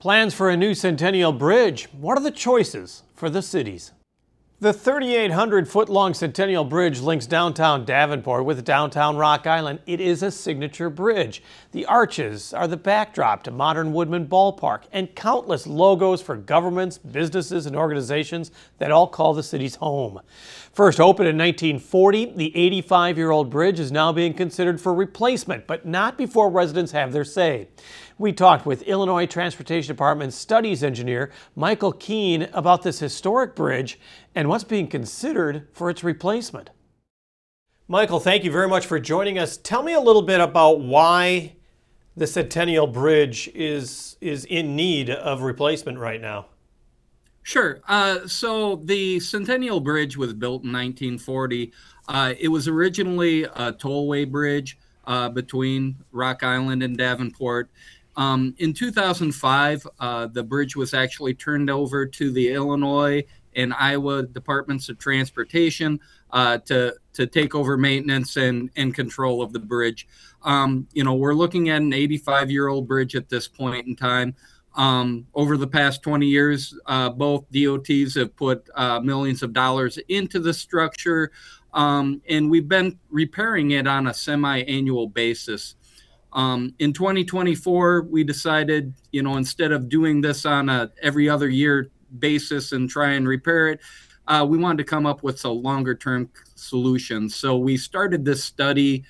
Plans for a new Centennial Bridge. What are the choices for the cities? The 3,800-foot-long Centennial Bridge links downtown Davenport with downtown Rock Island. It is a signature bridge. The arches are the backdrop to modern Woodman Ballpark and countless logos for governments, businesses, and organizations that all call the city's home. First opened in 1940, the 85-year-old bridge is now being considered for replacement, but not before residents have their say. We talked with Illinois Transportation Department Studies Engineer Michael Keene about this historic bridge and what's being considered for its replacement. Michael, thank you very much for joining us. Tell me a little bit about why the Centennial Bridge is in need of replacement right now. Sure. So the Centennial Bridge was built in 1940. It was originally a tollway bridge between Rock Island and Davenport. In 2005, the bridge was actually turned over to the Illinois and Iowa Departments of Transportation to take over maintenance and control of the bridge. We're looking at an 85-year-old bridge at this point in time. Over the past 20 years, both DOTs have put millions of dollars into the structure, and we've been repairing it on a semi-annual basis. In 2024, we decided, instead of doing this on a every other year basis and try and repair it, we wanted to come up with a longer term solution. So we started this study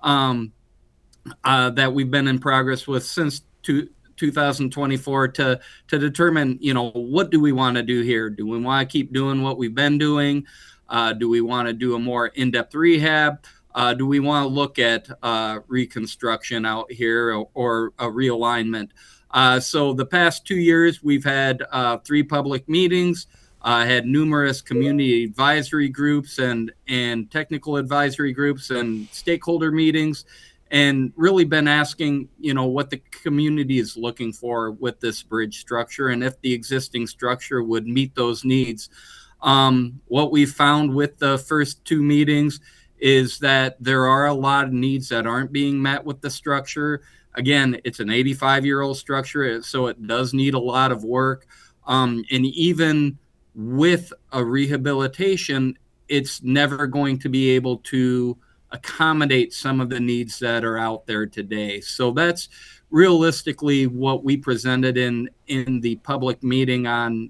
that we've been in progress with since 2024 to determine, what do we want to do here? Do we want to keep doing what we've been doing? Do we want to do a more in-depth rehab? Do we want to look at reconstruction out here or a realignment? So the past 2 years, we've had 3 public meetings, had numerous community advisory groups and technical advisory groups and stakeholder meetings, and really been asking, what the community is looking for with this bridge structure and if the existing structure would meet those needs. What we found with the first 2 meetings is that there are a lot of needs that aren't being met with the structure. Again, it's an 85-year-old structure, so it does need a lot of work. And even with a rehabilitation, it's never going to be able to accommodate some of the needs that are out there today. So that's realistically what we presented in the public meeting on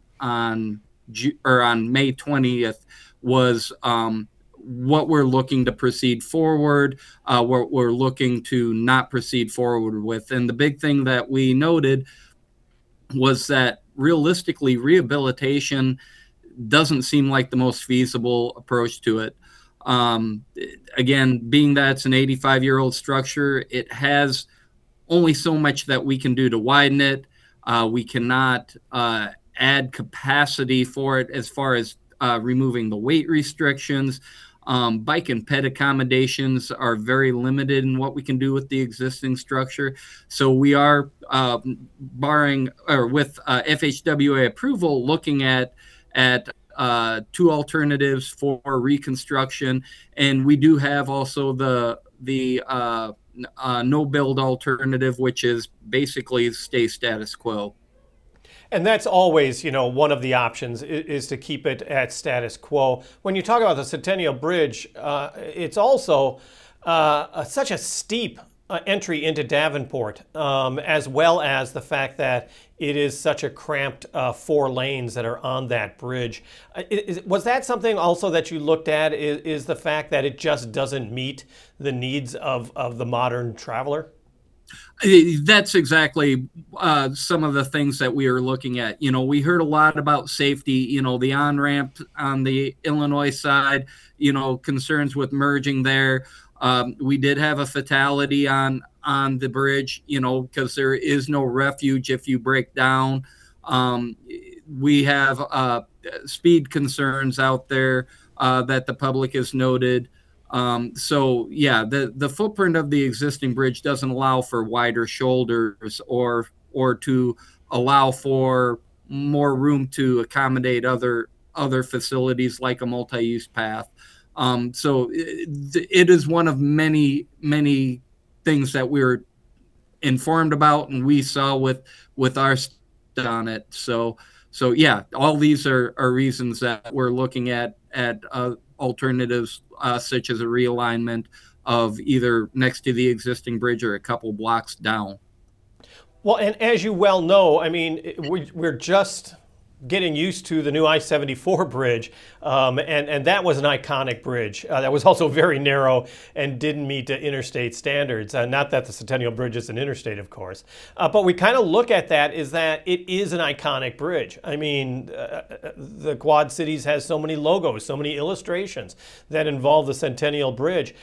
May 20th was what we're looking to proceed forward, what we're looking to not proceed forward with. And the big thing that we noted was that realistically, rehabilitation doesn't seem like the most feasible approach to it. Again, being that it's an 85-year-old structure, it has only so much that we can do to widen it. We cannot add capacity for it as far as removing the weight restrictions. Bike and ped accommodations are very limited in what we can do with the existing structure. So we are with FHWA approval, looking at 2 alternatives for reconstruction, and we do have also the no build alternative, which is basically stay status quo. And that's always, one of the options is to keep it at status quo. When you talk about the Centennial Bridge, it's also such a steep entry into Davenport, as well as the fact that it is such a cramped 4 lanes that are on that bridge. Was that something also that you looked at, is the fact that it just doesn't meet the needs of the modern traveler? That's exactly some of the things that we are looking at. We heard a lot about safety, the on-ramp on the Illinois side, concerns with merging there. We did have a fatality on the bridge, because there is no refuge if you break down. We have speed concerns out there that the public has noted. So yeah, the footprint of the existing bridge doesn't allow for wider shoulders or to allow for more room to accommodate other facilities like a multi-use path. So it is one of many things that we're informed about and we saw with our on it. So yeah, all these are reasons that we're looking at alternatives such as a realignment of either next to the existing bridge or a couple blocks down. Well, and as you well know, I mean, we're just getting used to the new I-74 bridge, and that was an iconic bridge. That was also very narrow and didn't meet the interstate standards. Not that the Centennial Bridge is an interstate, of course, but we kind of look at that is that it is an iconic bridge. I mean, the Quad Cities has so many logos, so many illustrations that involve the Centennial Bridge.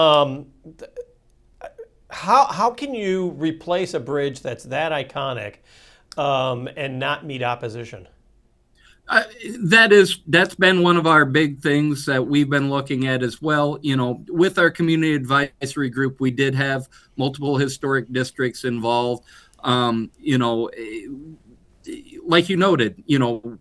How can you replace a bridge that's that iconic and not meet opposition? That's been one of our big things that we've been looking at as well. You know, with our community advisory group, we did have multiple historic districts involved. You know, like you noted, you know,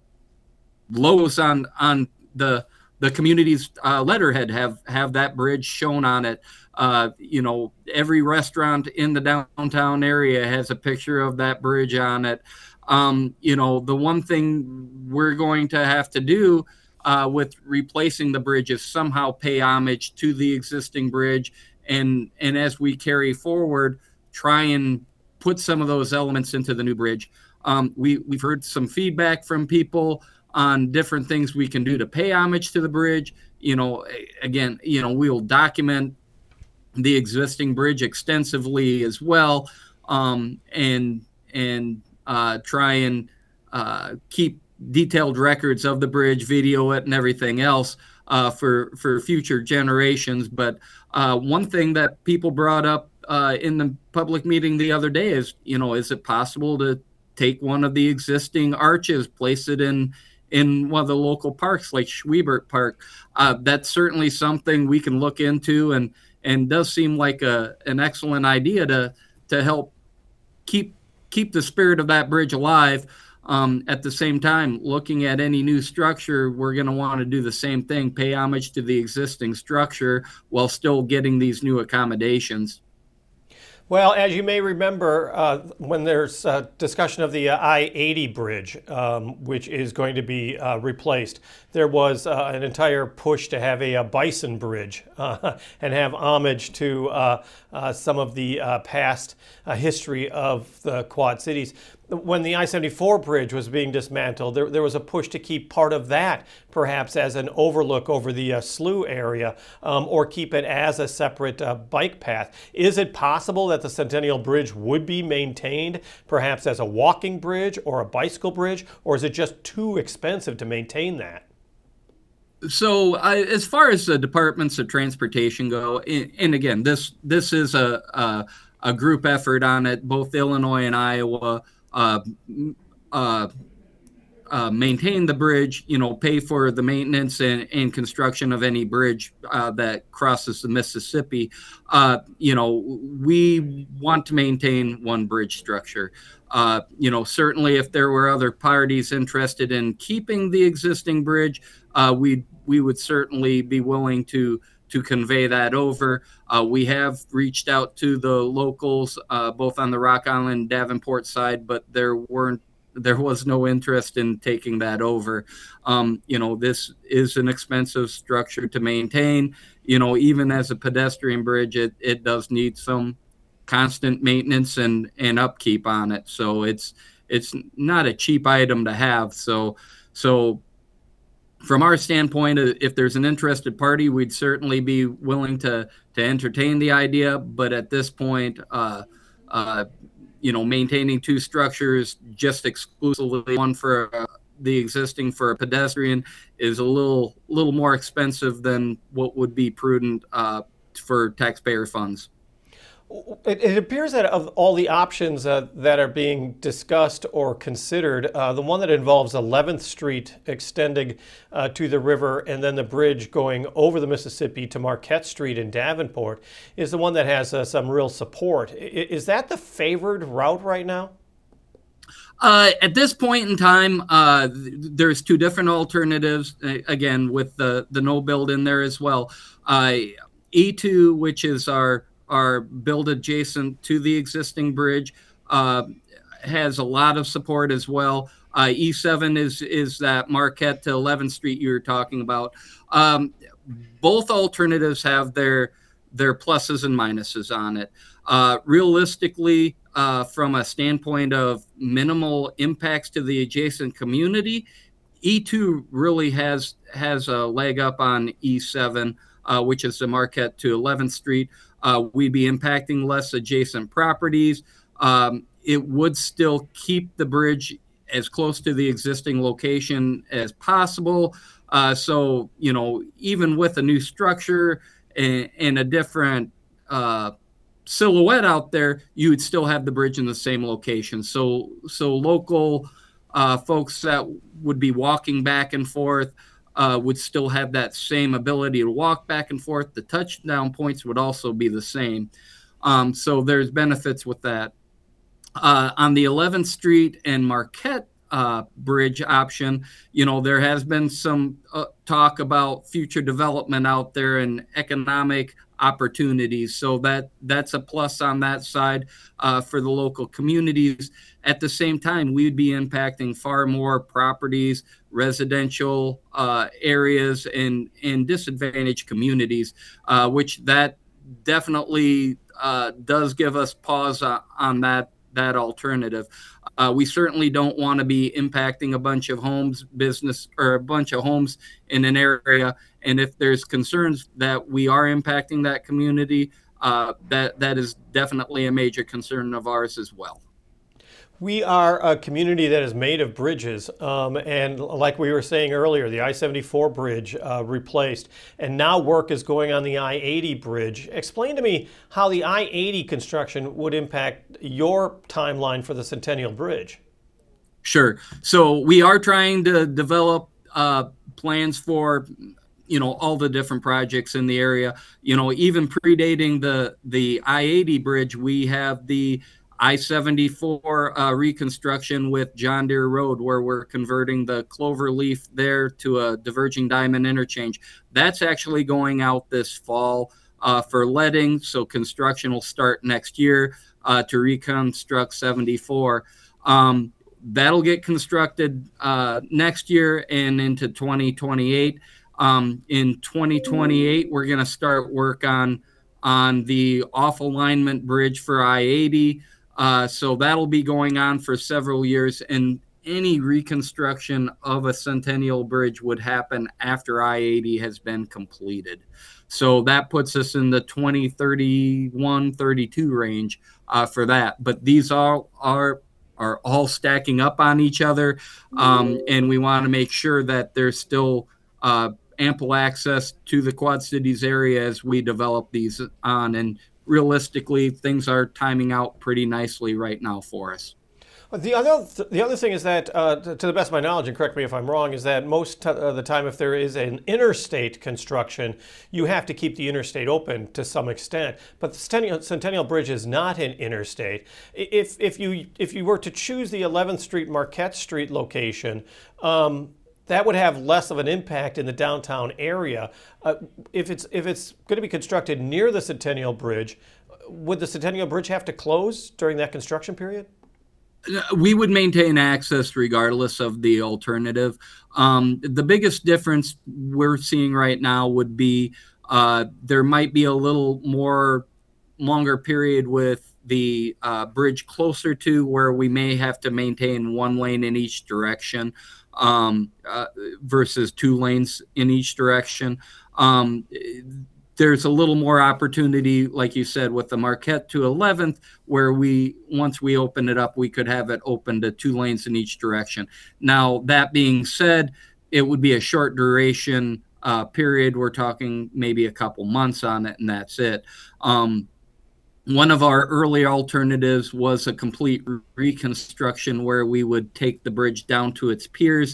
logos on the community's letterhead have that bridge shown on it. You know, every restaurant in the downtown area has a picture of that bridge on it. You know, the one thing we're going to have to do with replacing the bridge is somehow pay homage to the existing bridge, and as we carry forward, try and put some of those elements into the new bridge. We've heard some feedback from people on different things we can do to pay homage to the bridge. You know, again, you know, we'll document the existing bridge extensively as well, and try and keep detailed records of the bridge, video it, and everything else for future generations. But one thing that people brought up in the public meeting the other day is, you know, is it possible to take one of the existing arches, place it in one of the local parks like Schwiebert Park? That's certainly something we can look into, and does seem like an excellent idea to help keep the spirit of that bridge alive. At the same time, looking at any new structure, we're going to want to do the same thing, pay homage to the existing structure while still getting these new accommodations. Well, as you may remember, when there's discussion of the I-80 bridge, which is going to be replaced, there was an entire push to have a bison bridge and have homage to some of the past history of the Quad Cities. When the I-74 bridge was being dismantled, there was a push to keep part of that perhaps as an overlook over the slough area, or keep it as a separate bike path. Is it possible that the Centennial Bridge would be maintained perhaps as a walking bridge or a bicycle bridge, or is it just too expensive to maintain that? So as far as the departments of transportation go, and again, this is a group effort on it, both Illinois and Iowa maintain the bridge, you know, pay for the maintenance and construction of any bridge that crosses the Mississippi. You know, we want to maintain one bridge structure. You know, certainly if there were other parties interested in keeping the existing bridge, we would certainly be willing to convey that over. We have reached out to the locals, both on the Rock Island Davenport side, but there was no interest in taking that over. You know, this is an expensive structure to maintain. You know, even as a pedestrian bridge, it does need some constant maintenance and upkeep on it. So it's not a cheap item to have. So from our standpoint, if there's an interested party, we'd certainly be willing to entertain the idea. But at this point, you know, maintaining two structures, just exclusively one for the existing for a pedestrian, is a little more expensive than what would be prudent for taxpayer funds. It appears that of all the options that are being discussed or considered, the one that involves 11th Street extending to the river and then the bridge going over the Mississippi to Marquette Street in Davenport is the one that has some real support. Is that the favored route right now? At this point in time, there's two different alternatives, again, with the no build in there as well. E2, which is our build adjacent to the existing bridge, has a lot of support as well. E7 is that Marquette to 11th Street you were talking about. Both alternatives have their pluses and minuses on it. Realistically, from a standpoint of minimal impacts to the adjacent community, E2 really has a leg up on E7, which is the Marquette to 11th Street. We'd be impacting less adjacent properties. It would still keep the bridge as close to the existing location as possible. So, even with a new structure and a different silhouette out there, you would still have the bridge in the same location. So local folks that would be walking back and forth would still have that same ability to walk back and forth. The touchdown points would also be the same. So there's benefits with that. On the 11th Street and Marquette bridge option, there has been some talk about future development out there and economic opportunities. So that's a plus on that side for the local communities. At the same time, we'd be impacting far more properties, residential areas, and disadvantaged communities, which that definitely does give us pause on that alternative. We certainly don't want to be impacting a bunch of homes, business, or a bunch of homes in an area. And if there's concerns that we are impacting that community, that is definitely a major concern of ours as well. We are a community that is made of bridges, and like we were saying earlier, the I-74 bridge replaced, and now work is going on the I-80 bridge. Explain to me how the I-80 construction would impact your timeline for the Centennial Bridge. The So we are trying to develop plans for all the different projects in the area. Even predating the I-80 bridge, we have the I-74 reconstruction with John Deere Road, where we're converting the clover leaf there to a diverging diamond interchange. That's actually going out this fall for letting, so construction will start next year to reconstruct 74. That'll get constructed next year and into 2028. In 2028, we're going to start work on the off alignment bridge for I-80. So that'll be going on for several years, and any reconstruction of a Centennial Bridge would happen after I-80 has been completed. So that puts us in the 2031, 32 range for that. But these are all stacking up on each other, and we want to make sure that there's still ample access to the Quad Cities area as we develop these on. And realistically, things are timing out pretty nicely right now for us. The other thing is that, to the best of my knowledge, and correct me if I'm wrong, is that most of the time if there is an interstate construction, you have to keep the interstate open to some extent. But the Centennial Bridge is not an interstate. If you were to choose the 11th Street Marquette Street location, that would have less of an impact in the downtown area. If it's going to be constructed near the Centennial Bridge, would the Centennial Bridge have to close during that construction period? We would maintain access regardless of the alternative. The biggest difference we're seeing right now would be there might be a little more longer period with the bridge closer to where we may have to maintain one lane in each direction versus two lanes in each direction. There's a little more opportunity, like you said, with the Marquette to 11th, where once we open it up, we could have it open to two lanes in each direction. Now, that being said, it would be a short duration period. We're talking maybe a couple months on it, and that's it. One of our early alternatives was a complete reconstruction where we would take the bridge down to its piers,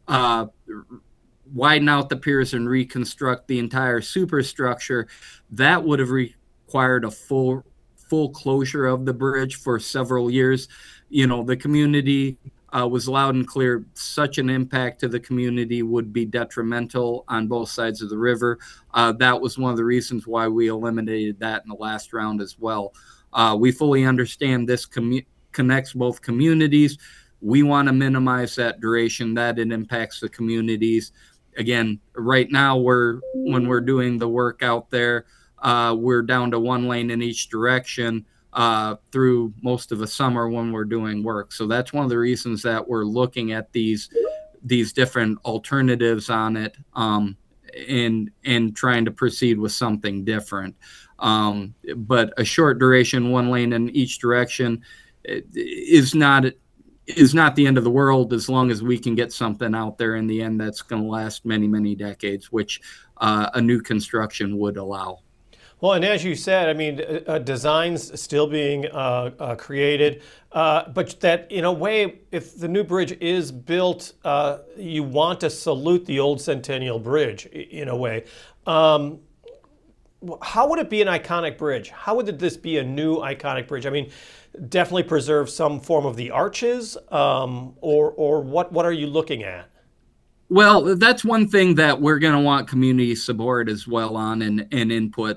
widen out the piers and reconstruct the entire superstructure. That would have required a full closure of the bridge for several years. The community was loud and clear. Such an impact to the community would be detrimental on both sides of the river. That was one of the reasons why we eliminated that in the last round as well. We fully understand this connects both communities. We want to minimize that duration that it impacts the communities. Again, right now when we're doing the work out there, we're down to 1 lane in each direction through most of the summer when we're doing work. So that's one of the reasons that we're looking at these different alternatives on it, and trying to proceed with something different. But a short duration, 1 lane in each direction is not the end of the world, as long as we can get something out there in the end that's going to last many, many decades, which a new construction would allow. Well, and as you said, I mean, designs still being created, but that in a way, if the new bridge is built, you want to salute the old Centennial Bridge in a way. How would it be an iconic bridge? How would this be a new iconic bridge? I mean, definitely preserve some form of the arches, or what are you looking at? Well, that's one thing that we're going to want community support as well on, and input.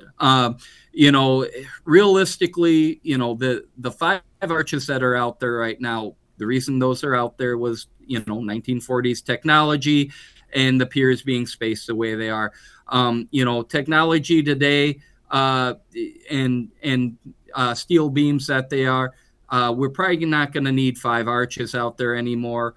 Realistically, the 5 arches that are out there right now, the reason those are out there was, 1940s technology and the piers being spaced the way they are. Technology today, and steel beams that they are, we're probably not going to need 5 arches out there anymore.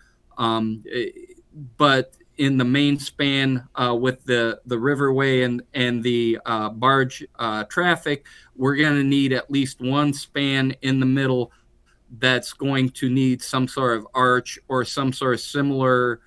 But in the main span, with the riverway and the barge traffic, we're going to need at least 1 span in the middle that's going to need some sort of arch or some sort of similar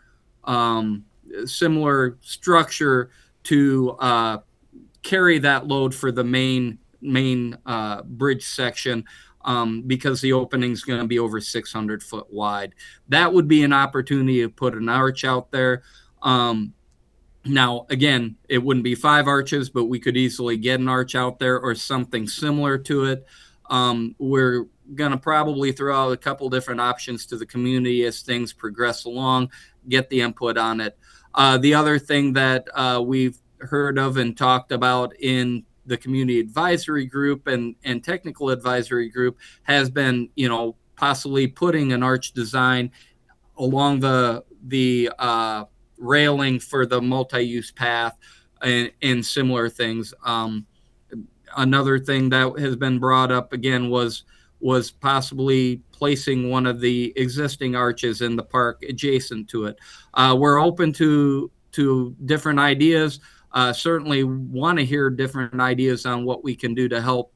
structure to carry that load for the main bridge section, because the opening is going to be over 600 foot wide. That would be an opportunity to put an arch out there. Now, again, it wouldn't be 5 arches, but we could easily get an arch out there or something similar to it. We're going to probably throw out a couple different options to the community as things progress along, get the input on it. The other thing that we've heard of and talked about in the community advisory group and technical advisory group has been, possibly putting an arch design along the railing for the multi-use path and similar things. Another thing that has been brought up again was possibly placing one of the existing arches in the park adjacent to it. We're open to different ideas. Certainly want to hear different ideas on what we can do to help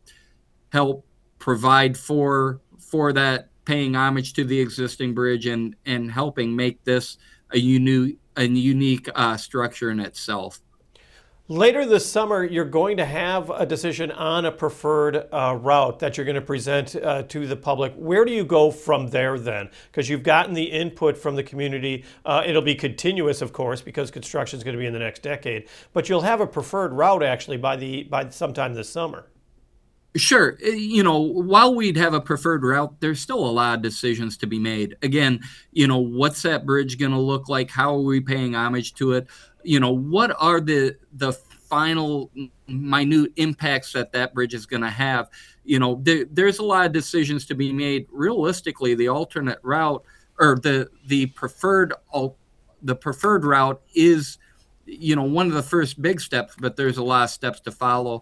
provide for that, paying homage to the existing bridge and helping make this a unique structure in itself. Later this summer, you're going to have a decision on a preferred route that you're going to present to the public. Where do you go from there then? Because you've gotten the input from the community. It'll be continuous, of course, because construction is going to be in the next decade. But you'll have a preferred route actually by sometime this summer. Sure. While we'd have a preferred route, there's still a lot of decisions to be made. Again, what's that bridge going to look like? How are we paying homage to it? What are the final minute impacts that bridge is going to have? There's a lot of decisions to be made. Realistically, the alternate route or the preferred route is, one of the first big steps, but there's a lot of steps to follow.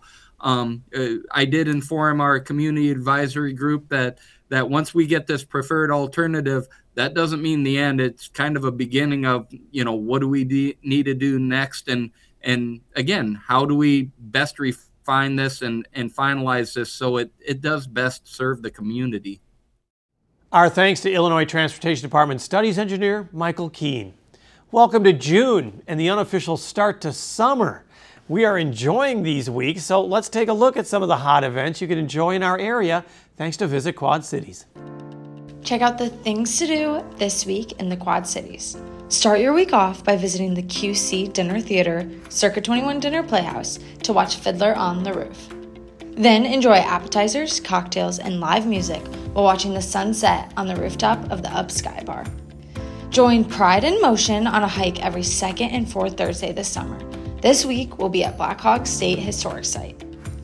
I did inform our community advisory group that once we get this preferred alternative, that doesn't mean the end. It's kind of a beginning of, what do we need to do next? And again, how do we best refine this and finalize this so it does best serve the community? Our thanks to Illinois Transportation Department Studies Engineer Michael Keene. Welcome to June and the unofficial start to summer. We are enjoying these weeks, so let's take a look at some of the hot events you can enjoy in our area thanks to Visit Quad Cities. Check out the things to do this week in the Quad Cities. Start your week off by visiting the QC Dinner Theater, Circa 21 Dinner Playhouse to watch Fiddler on the Roof. Then enjoy appetizers, cocktails, and live music while watching the sunset on the rooftop of the Up Sky Bar. Join Pride in Motion on a hike every second and fourth Thursday this summer. This week we'll be at Black Hawk State Historic Site.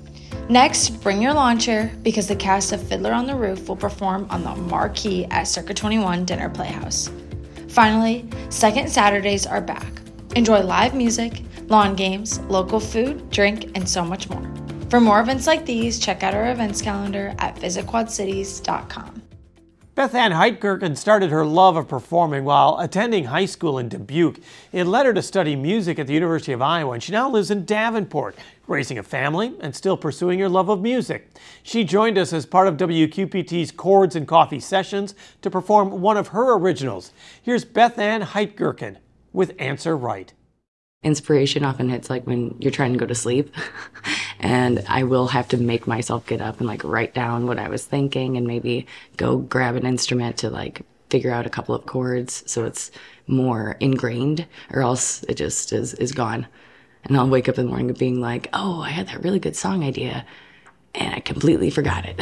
Next, bring your lawn chair because the cast of Fiddler on the Roof will perform on the marquee at Circa 21 Dinner Playhouse. Finally, Second Saturdays are back. Enjoy live music, lawn games, local food, drink, and so much more. For more events like these, check out our events calendar at visitquadcities.com. Beth Ann Heitgerken started her love of performing while attending high school in Dubuque. It led her to study music at the University of Iowa, and she now lives in Davenport, raising a family and still pursuing her love of music. She joined us as part of WQPT's Chords and Coffee Sessions to perform one of her originals. Here's Beth Ann Heitgerken with Answer Right. Inspiration often hits like when you're trying to go to sleep and I will have to make myself get up and like write down what I was thinking and maybe go grab an instrument to like figure out a couple of chords so it's more ingrained, or else it just is gone. And I'll wake up in the morning being like, oh, I had that really good song idea and I completely forgot it.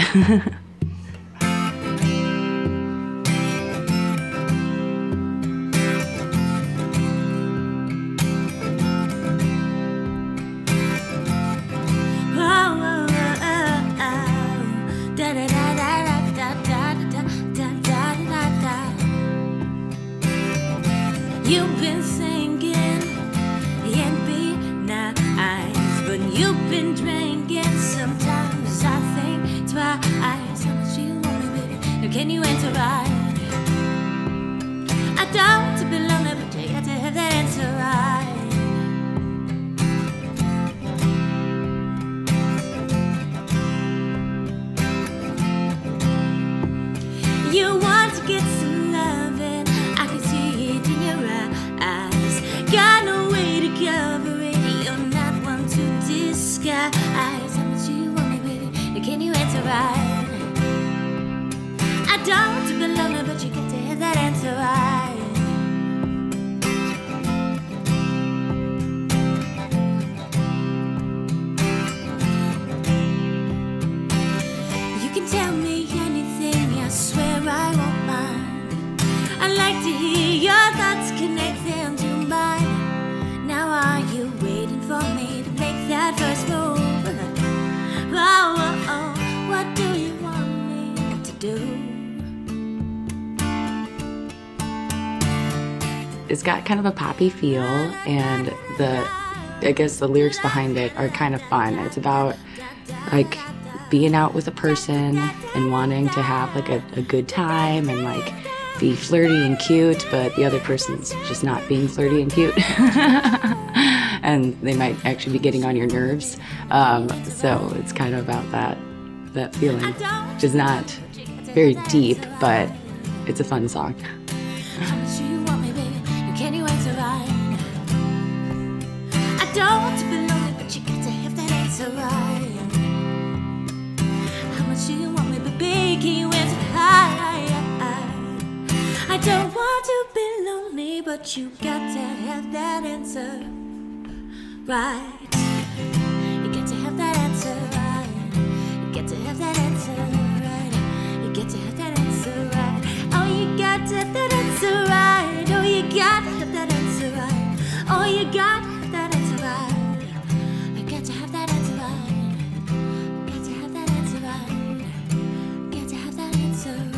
You've been singing and be nice, but you've been drinking. Sometimes I think twice. How much you want me, baby? Now can you answer right? I don't want to be lonely, but you got to have that answer right. You want to get some loving. I can see it in your eyes. Got no way to cover it. You're not one to disguise. How much you want me, baby? Now can you answer right? I don't want to be lonely, but you got to have that answer right. You can tell me anything, I swear I won't mind. I like to hear your thoughts connect them to mine. Now are you waiting for me to make that first move? Oh, oh, oh, what do you want me to do? It's got kind of a poppy feel, and I guess the lyrics behind it are kind of fun. It's about like being out with a person and wanting to have like a good time and like be flirty and cute, but the other person's just not being flirty and cute. And they might actually be getting on your nerves. So it's kind of about that feeling, which is not very deep, but it's a fun song. How much you want me, baby? Now can you answer right? I don't want to be lonely, but you got to have that answer right. How much you want me, baby? Can you answer right? I don't want to be lonely, but you got to have that answer right. You got to have that answer right. You got to have that answer right. You got to have that answer right. Oh, you got to have that answer right. Oh, you got to have that answer right. Oh, you got to have that answer right. I got to have that answer right. Got to have that answer right. Got to have that answer right.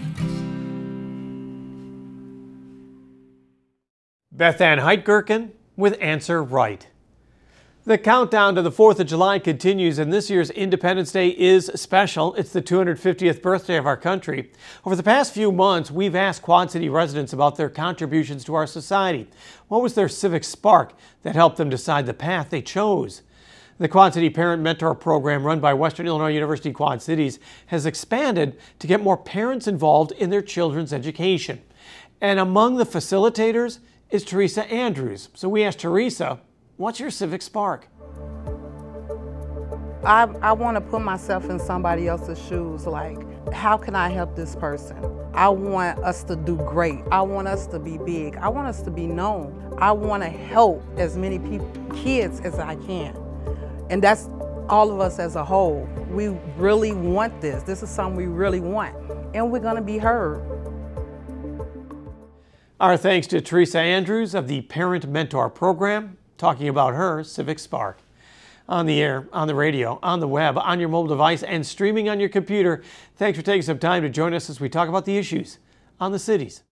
Beth Ann Heitgerken with Answer Right. The countdown to the 4th of July continues, and this year's Independence Day is special. It's the 250th birthday of our country. Over the past few months, we've asked Quad City residents about their contributions to our society. What was their civic spark that helped them decide the path they chose? The Quad City Parent Mentor Program, run by Western Illinois University Quad Cities, has expanded to get more parents involved in their children's education. And among the facilitators is Teresa Andrews. So we asked Teresa, what's your civic spark? I want to put myself in somebody else's shoes. Like, how can I help this person? I want us to do great. I want us to be big. I want us to be known. I want to help as many kids as I can. And that's all of us as a whole. We really want this. This is something we really want. And we're going to be heard. Our thanks to Teresa Andrews of the Parent Mentor Program, talking about her civic spark. on the air, on the radio, on the web, on your mobile device, and streaming on your computer. Thanks for taking some time to join us as we talk about the issues on the cities.